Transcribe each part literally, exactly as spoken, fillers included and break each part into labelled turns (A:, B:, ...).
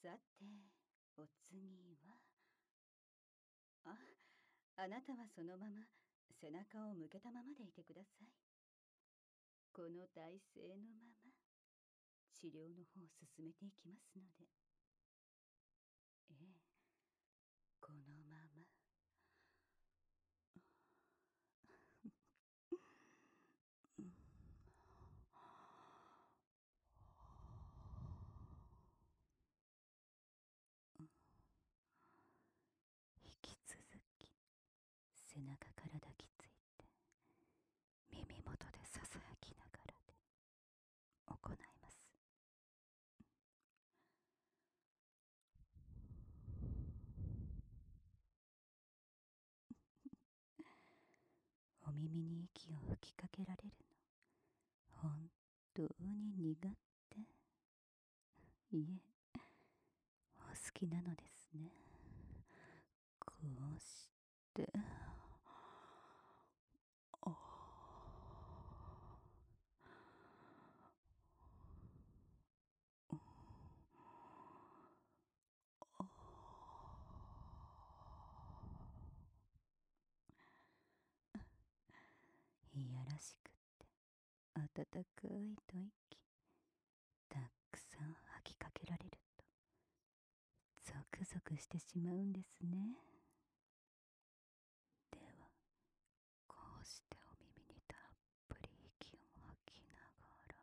A: さて、お次は、あ、あなたはそのまま背中を向けたままでいてください。この体勢のまま治療の方を進めていきますので。ええ、このまま。引き続き背中から抱きついて耳元でささやきながらで行います。お耳に息を吹きかけられるの本当に苦手。いえ、お好きなのですね。こうしておいやらしくって温かい吐息たくさん吐きかけられるとゾクゾクしてしまうんですね。ではこうしてお耳にたっぷり息を吐きながら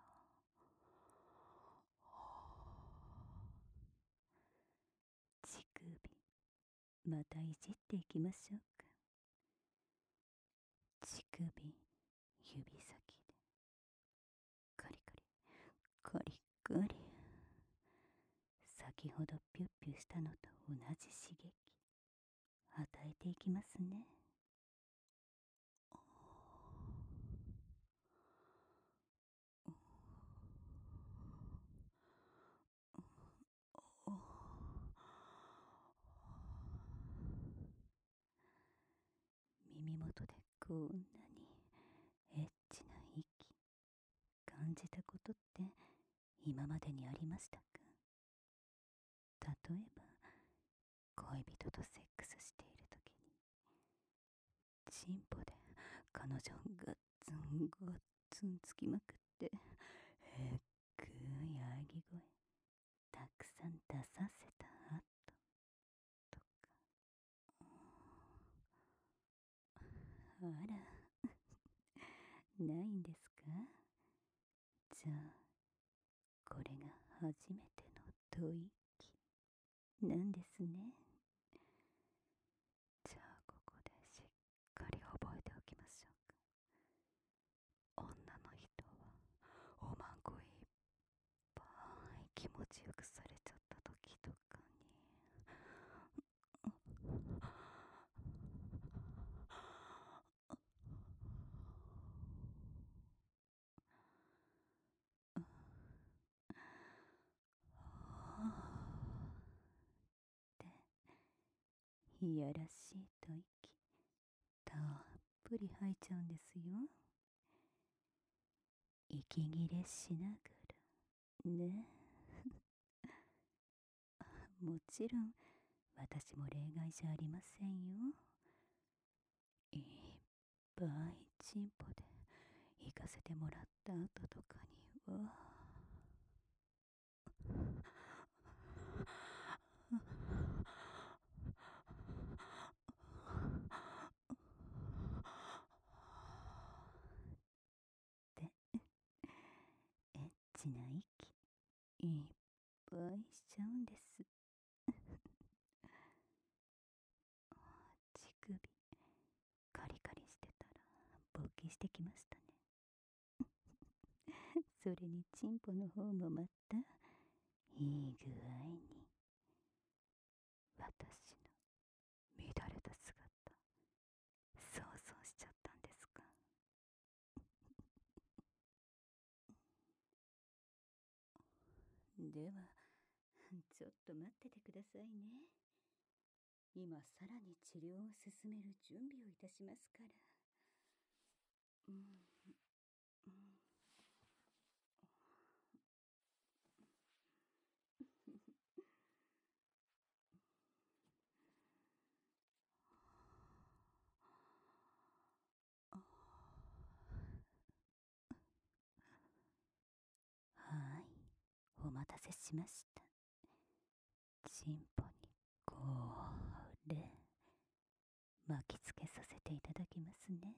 A: 乳首またいじっていきましょうか。乳首指先でカリカリカリカリ、先ほどピュッピュしたのと同じ刺激与えていきますね。耳元でこんなにエッチな息感じたことって今までにありましたか？例えば恋人とセックスしている時にチンポで彼女をガッツンガッツンつきまくってえっくい喘ぎ声たくさん出させた後とか。あらないんですか？じゃあこれが初めての吐息なんですね。じゃあここでしっかり覚えておきましょうか。女の人はおまんこいっぱい気持ちよくされちゃった時とかにでいやらしい吐息たっぷり吐いちゃうんですよ。息切れしながらね。もちろん私も例外じゃありませんよ。いっぱいチンポで行かせてもらった後とかにはでエッチな息いっぱいしちゃうんです。乳首カリカリしてたら勃起してきましたね。それにチンポの方もまたいい具合に私の乱れた姿想像しちゃったんですか？ではちょっと待っててくださいね。今さらに治療を進める準備をいたしますから。うん、うん、 待たせしました。チンポにこれ巻きつけさせていただきますね。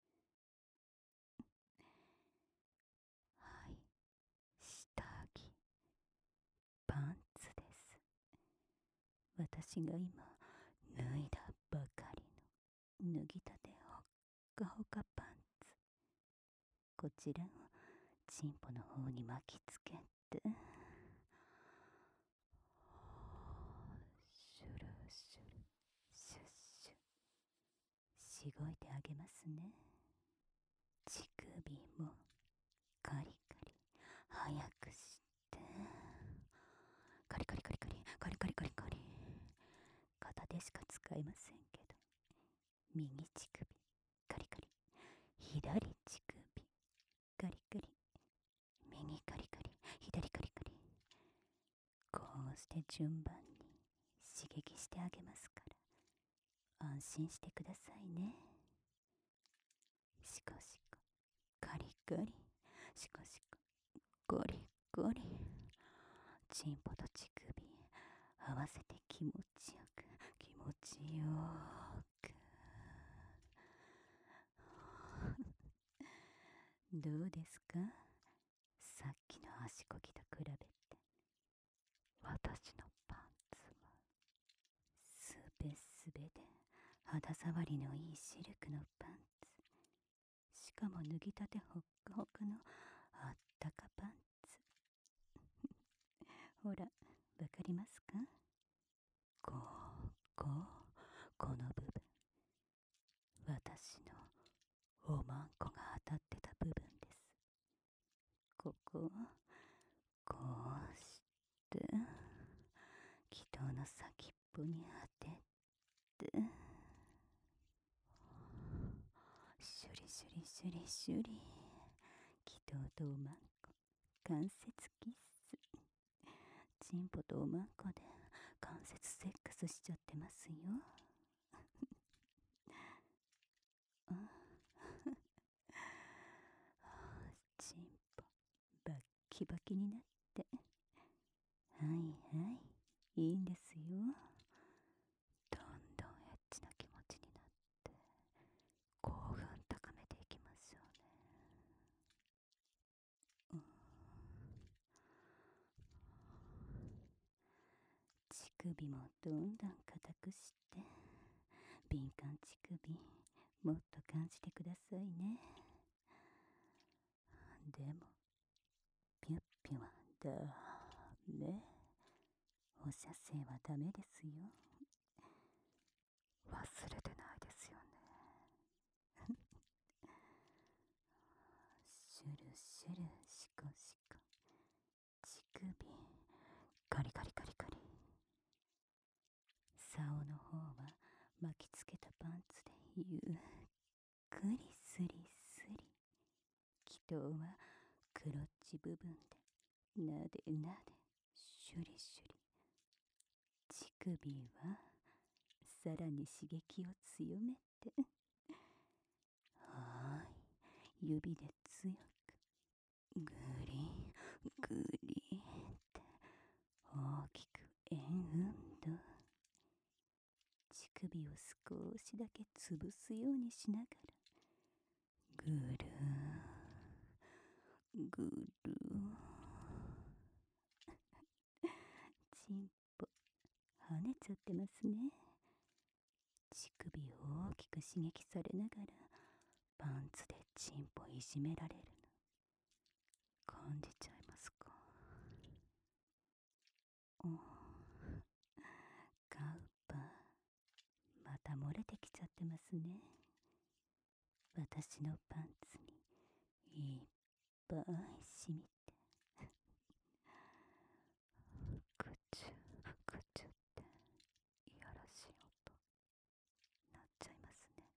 A: はい、下着、パンツです。私が今脱いだばかりの脱ぎたてほっかほかパンツ、こちらをチンポの方に巻きつけて、シュルシュルシュッシュしごいてあげますね。乳首もカリカリ早くしてカリカリカリカリカリカリカリカリ、片手しか使えませんけど、右乳首カリカリ、左乳首カリカリ、右カリカリ左カリカリ、こうして順番に刺激してあげますから、安心してくださいね。シコシコカリカリ、シコシコゴリゴリ、チンポと乳首合わせて気持ちよく気持ちよくどうですか、さっきの足こぎと比べて。私のパンツはすべすべで肌触りのいいシルクのパンツ、しかも脱ぎたてほっかほかのあったかパンツほら、わかりますか、こうこうこの部分、私のおまんこが当たってた部分です。ここをこうして気筒の先っぽに当てて、シュリシュリシュリシュリ、気筒とおまんこ関節キッス、チンポとおまんこで関節セックスしちゃってますよ。チンポバッキバキになって、はいはい、いいんですよ。どんどんエッチな気持ちになって興奮高めていきましょうね。うん、乳首もどんどん硬くして、敏感乳首もっと感じてくださいね。でもピュッピュはダメ、お射精はダメですよ。忘れてないですよね。シュルシュルシコシコ、乳首カリカリカリカリ、竿の方は巻きつけたパンツでゆっくりスリスリ、気筒はクロッチ部分でなでなでシュリシュリ、乳首はさらに刺激を強めて、はーい、指で強くグリングリンって大きく円運動、乳首を少しだけ潰すようにしながらぐるぐる、チンポ跳ねちゃってますね。乳首を大きく刺激されながらパンツでチンポいじめられるの感じちゃいますか。おカウパーまた漏れてきちゃってますね。私のパンツにいっぱい染みてぐちゅぐちゅっていやらしい音なっちゃいますね。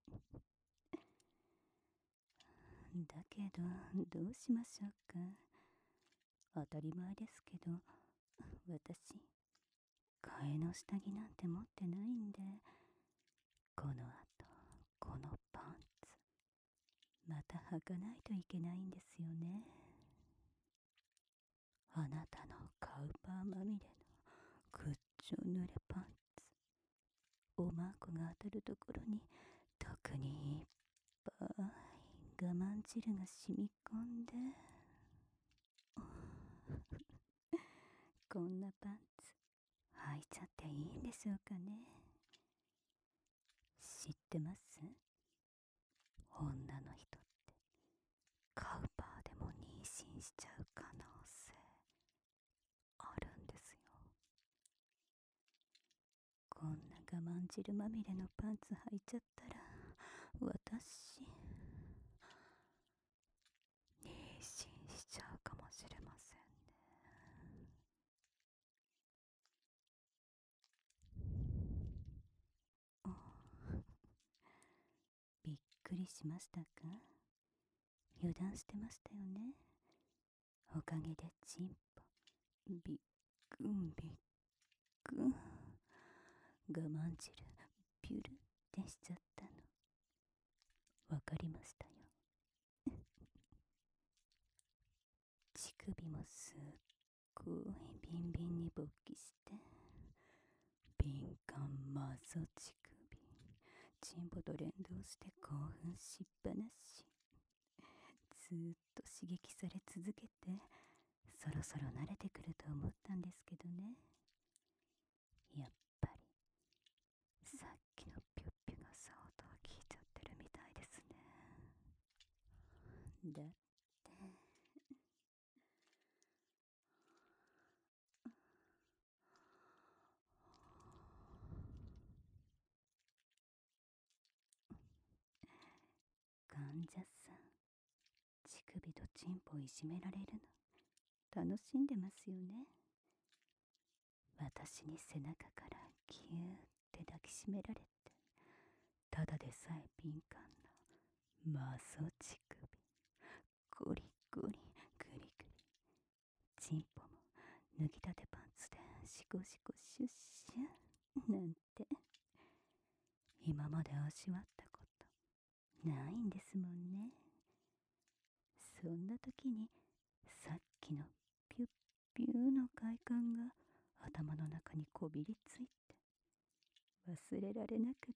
A: だけどどうしましょうか。当たり前ですけど、私替えの下着なんて持ってないんで、この後このパンツまた履かないといけないんですよね。 あなたのカウパーまみれのぐっちょ濡れパンツ、おまんこが当たるところに特にいっぱい我慢汁が染み込んでこんなパンツ履いちゃっていいんでしょうかね。知ってます？女の人ってカウパーでも妊娠しちゃう可能性あるんですよ。こんな我慢汁まみれのパンツ履いちゃったら私妊娠しちゃうかもしれませんね。びっくりしましたか？油断してましたよね。おかげでチンポびっくんびっくん我慢汁ピュルってしちゃったのわかりましたよ。乳首もすっごいビンビンに勃起して敏感マゾ乳首、チンポと連動して興奮しっぱなし、ずーっと刺激され続けてそろそろ慣れてくると思ったんですけどね。やっぱりさっきのピュッピュが相当効いちゃってるみたいですね。だって患者さん、乳首とチンポをいじめられるの楽しんでますよね。私に背中からギューって抱きしめられて、ただでさえ敏感なマゾ乳首、ゴリゴリグリグリ、チンポも脱ぎたてパンツでシコシコシュッシュなんて今まで味わったことないんですもんね。そんな時にさっきのピュッピューの快感が頭の中にこびりついて忘れられなくって、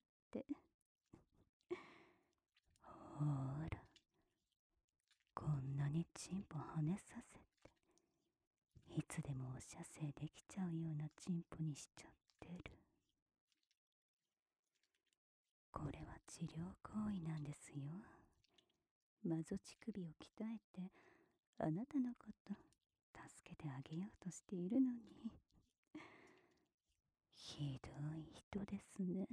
A: ほーらこんなにチンポ跳ねさせていつでもお射精できちゃうようなチンポにしちゃってる。これは治療行為なんですよ。マゾ乳首を鍛えてあなたのこと助けてあげようとしているのに、ひどい人ですね。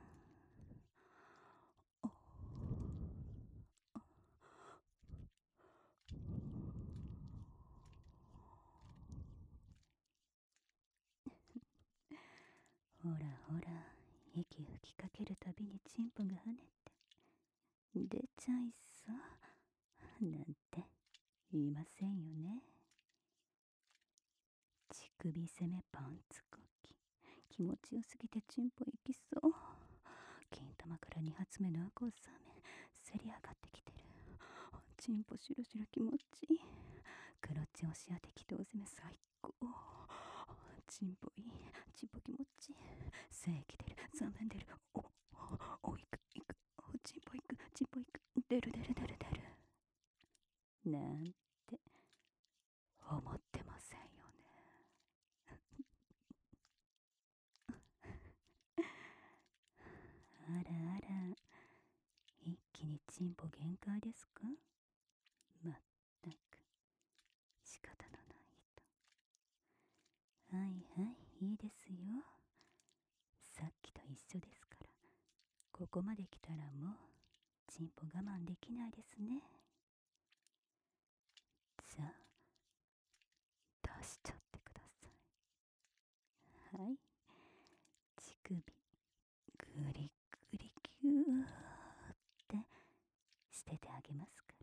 A: ほらほら、息吹きかけるたびにチンポが跳ねて出ちゃいそうなんて言いませんよね。乳首攻めパンツこき、気持ちよすぎてチンポいきそう。金玉から二発目のアコーサメせり上がってきてる。チンポシュルシュル気持ちいい。クロッチ押し当てきと攻め最高。チンポいい、チンポ気持ちいい。精液出る、三面出る。おおいくいく、チンポいく、チンポいく、出る出る出る出るなんて思ってませんよね。あらあら、一気にチンポ限界ですか？まったく仕方のない人。はいはい、いいですよ。さっきと一緒ですから。ここまで来たらもうチンポ我慢できないですね。じゃあ出しちゃってください。はい、乳首グリグリギューってしててあげますから。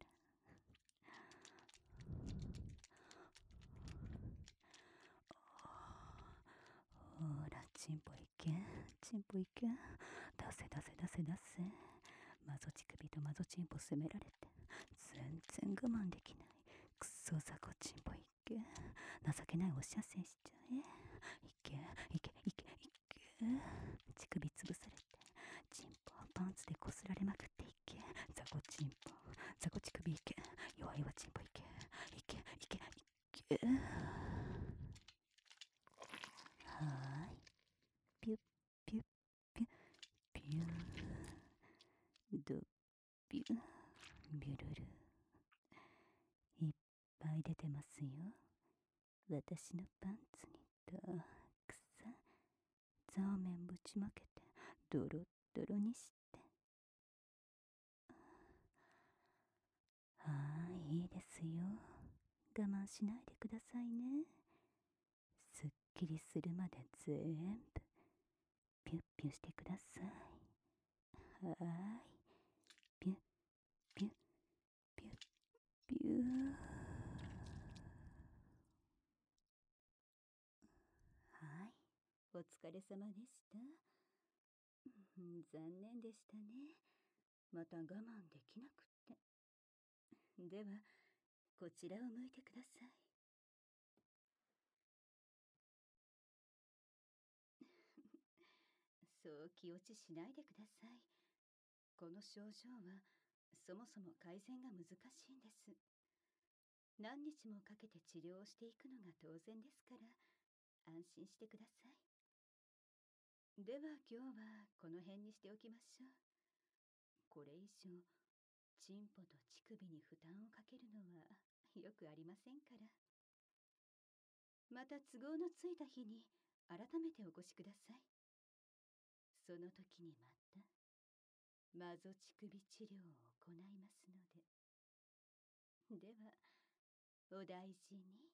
A: ほらチンポいけ、チンポいけ、出せ出せ出せ出せ。マゾ乳首とマゾチンポ攻められて全然我慢できないクソザコチンポいけ。 け。情けないお射精しちゃえ。いけいけいけいけ。乳首潰されて、チンポパンツでこすられまくっていけ。ザコチンポ、ザコ乳首いけ。弱いわチンポいけ。いけいけいけ。はーい。ピュッピュッピュッピュー。ドピュッビュルル。いっぱい出てますよ。私のパンツにたくさんザーメンぶちまけてドロッドロにして。はーい、いいですよ。我慢しないでくださいね。すっきりするまで全部ピュッピュしてください。はーい。ピュッピュッピュッピュー。はい、お疲れ様でした。残念でしたね。また我慢できなくって。では、こちらを向いてください。そう気落ちしないでください。この症状は、そもそも改善が難しいんです。何日もかけて治療をしていくのが当然ですから、安心してください。では今日はこの辺にしておきましょう。これ以上、チンポと乳首に負担をかけるのはよくありませんから。また都合のついた日に改めてお越しください。その時にまたマゾ乳首治療を行いますので。では、お大事に。